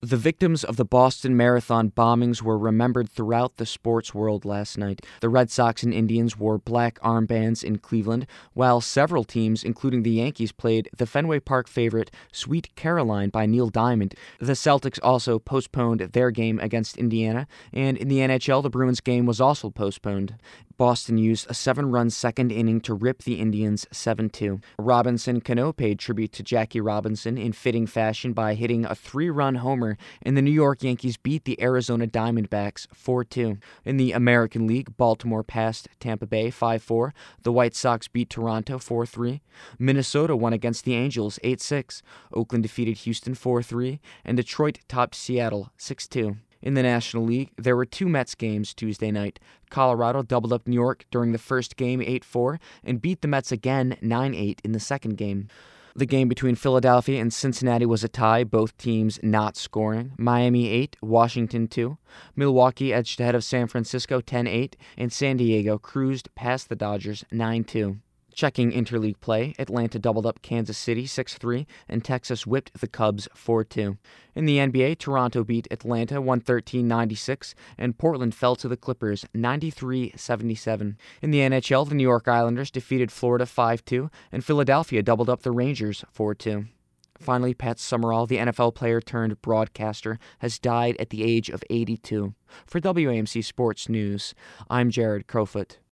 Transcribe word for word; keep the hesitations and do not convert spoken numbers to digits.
The victims of the Boston Marathon bombings were remembered throughout the sports world last night. The Red Sox and Indians wore black armbands in Cleveland, while several teams, including the Yankees, played the Fenway Park favorite Sweet Caroline by Neil Diamond. The Celtics also postponed their game against Indiana, and in the N H L, the Bruins game was also postponed. Boston used a seven-run second inning to rip the Indians seven two. Robinson Cano paid tribute to Jackie Robinson in fitting fashion by hitting a three-run homer, and the New York Yankees beat the Arizona Diamondbacks four two. In the American League, Baltimore passed Tampa Bay five four. The White Sox beat Toronto four three. Minnesota won against the Angels eight six. Oakland defeated Houston four three, and Detroit topped Seattle six two. In the National League, there were two Mets games Tuesday night. Colorado doubled up New York during the first game eight four and beat the Mets again nine eight in the second game. The game between Philadelphia and Cincinnati was a tie, both teams not scoring. Miami eight, Washington two. Milwaukee edged ahead of San Francisco ten eight, and San Diego cruised past the Dodgers nine two. Checking interleague play, Atlanta doubled up Kansas City six three, and Texas whipped the Cubs four two. In the N B A, Toronto beat Atlanta one thirteen ninety-six, and Portland fell to the Clippers ninety-three seventy-seven. In the N H L, the New York Islanders defeated Florida five two, and Philadelphia doubled up the Rangers four two. Finally, Pat Summerall, the N F L player turned broadcaster, has died at the age of eighty-two. For W A M C Sports News, I'm Jared Crowfoot.